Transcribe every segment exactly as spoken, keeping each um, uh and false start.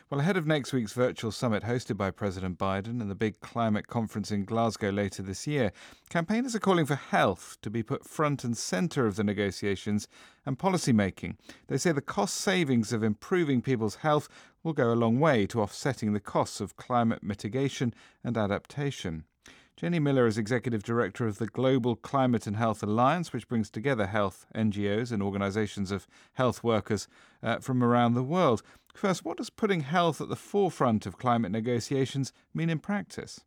Well, ahead of next week's virtual summit hosted by President Biden and the big climate conference in Glasgow later this year, campaigners are calling for health to be put front and centre of the negotiations and policy making. They say the cost savings of improving people's health will go a long way to offsetting the costs of climate mitigation and adaptation. Jenny Miller is Executive Director of the Global Climate and Health Alliance, which brings together health N G Os and organisations of health workers uh, from around the world. First, what does putting health at the forefront of climate negotiations mean in practice?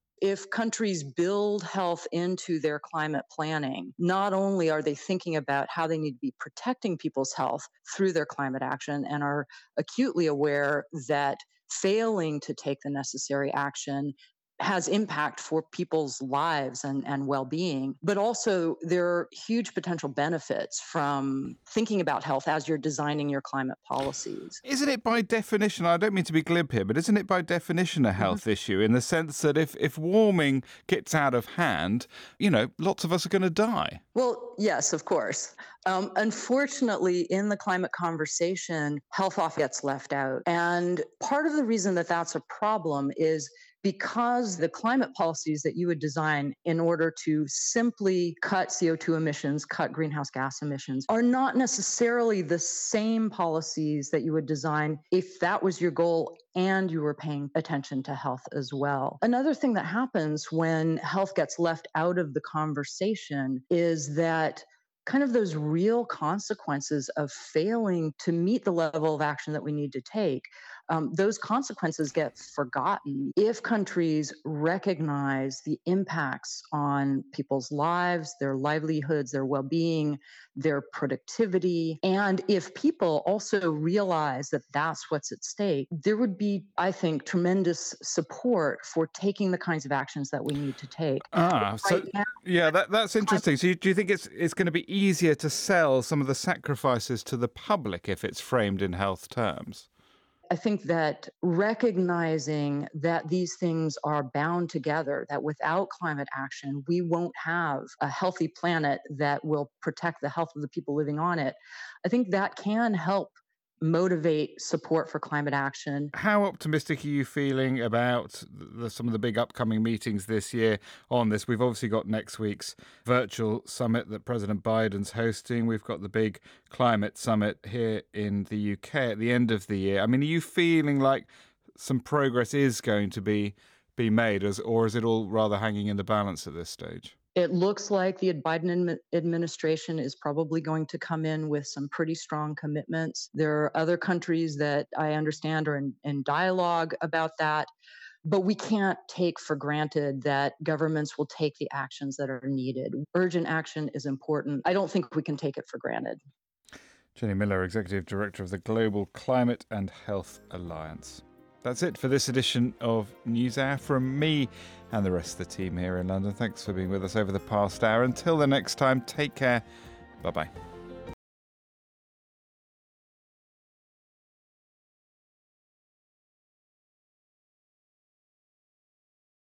If countries build health into their climate planning, not only are they thinking about how they need to be protecting people's health through their climate action and are acutely aware that failing to take the necessary action has impact for people's lives and, and well-being, but also there are huge potential benefits from thinking about health as you're designing your climate policies. Isn't it by definition, I don't mean to be glib here, but isn't it by definition a health mm-hmm. issue in the sense that if, if warming gets out of hand, you know, lots of us are going to die? Well, yes, of course. Um, unfortunately, in the climate conversation, health often gets left out. And part of the reason that that's a problem is because the climate policies that you would design in order to simply cut C O two emissions, cut greenhouse gas emissions, are not necessarily the same policies that you would design if that was your goal and you were paying attention to health as well. Another thing that happens when health gets left out of the conversation is that kind of those real consequences of failing to meet the level of action that we need to take, um, those consequences get forgotten if countries recognize the impacts on people's lives, their livelihoods, their well-being, their productivity. And if people also realize that that's what's at stake, there would be, I think, tremendous support for taking the kinds of actions that we need to take. Ah, right so now, yeah, that, that's interesting. So you, do you think it's it's going to be easier to sell some of the sacrifices to the public if it's framed in health terms? I think that recognizing that these things are bound together, that without climate action, we won't have a healthy planet that will protect the health of the people living on it, I think that can help motivate support for climate action. How optimistic are you feeling about the, some of the big upcoming meetings this year on this? We've obviously got next week's virtual summit that President Biden's hosting. We've got the big climate summit here in the U K at the end of the year. I mean, are you feeling like some progress is going to be, be made, or is it all rather hanging in the balance at this stage? It looks like the Biden administration is probably going to come in with some pretty strong commitments. There are other countries that I understand are in, in dialogue about that, but we can't take for granted that governments will take the actions that are needed. Urgent action is important. I don't think we can take it for granted. Jenny Miller, Executive Director of the Global Climate and Health Alliance. That's it for this edition of NewsHour from me and the rest of the team here in London. Thanks for being with us over the past hour. Until the next time, take care. Bye-bye.